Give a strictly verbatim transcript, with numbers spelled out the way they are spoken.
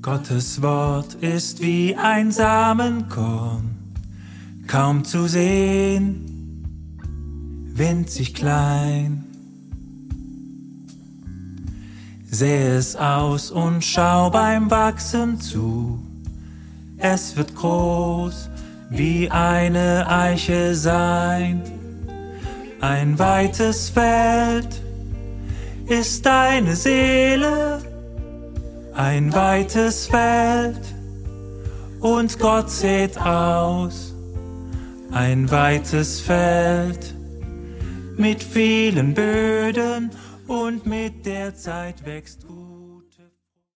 Gottes Wort ist wie ein Samenkorn, kaum zu sehen, winzig klein. Sähe es aus und schau beim Wachsen zu, es wird groß wie eine Eiche sein. Ein weites Feld ist deine Seele, ein weites Feld, und Gott sät aus. Ein weites Feld mit vielen Böden, und mit der Zeit wächst